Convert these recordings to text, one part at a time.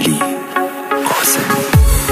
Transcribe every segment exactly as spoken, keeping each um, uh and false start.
علی قاسمی.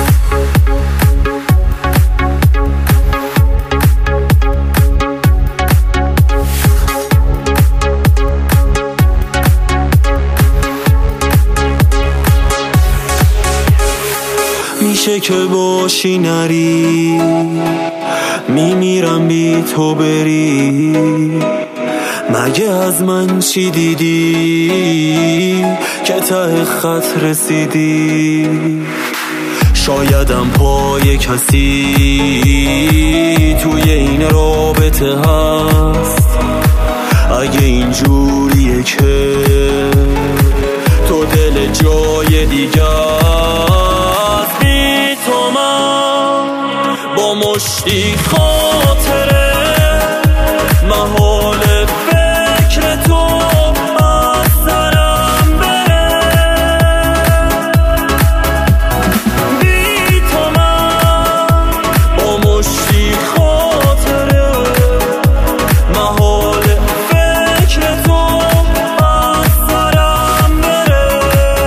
میشه که باشی نری، میمیرم بی تو بری، مگه از من چی دیدی که ته خط رسیدی؟ شایدم پای کسی توی این رابطه هست، اگه اینجوریه که تو دل جای دیگه است. بی تو من با مشتی خاطره، محال فکر تو از سرم بره. بی تو من با مشتی خاطره، محال فکر تو از سرم بره.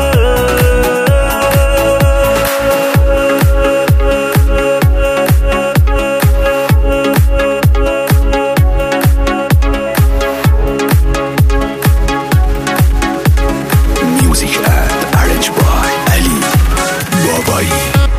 Music and arranged by Ali Babai.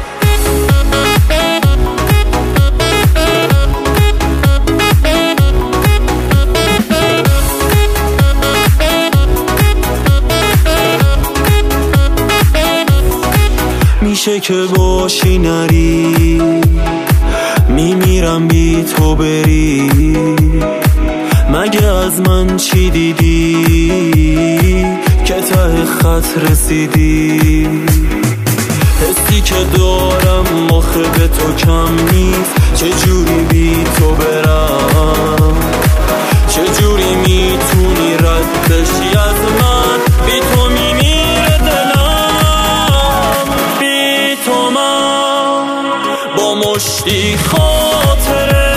میشه که باشی نری، میمیرم بی تو بری، مگه از من چی دیدی که ته خط رسیدی؟ حسی که دارم آخه به تو کم نیست، چجوری بی تو برم؟ چجوری میتونی رد بشی از من؟ بی تو میمیره دلم. بی تو من با مشتی خاطره،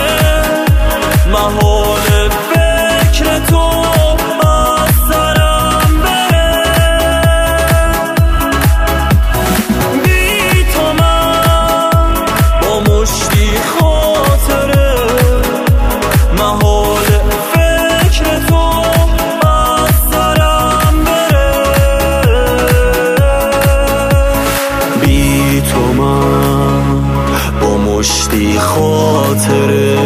محال فکر تو از سرم بره. بی تو من با مشتی خاطره، محال فکر تو از سرم بره. بی تو من با مشتی خاطره،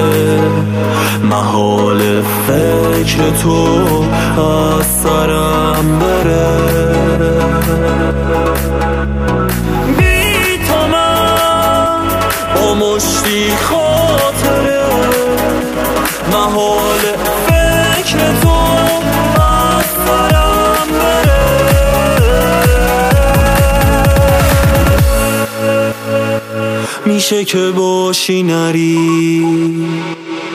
محال فکر تو از سرم بره. بی تو من با مشتی خاطره، محال فکر تو از سرم بره. میشه که باشی نری،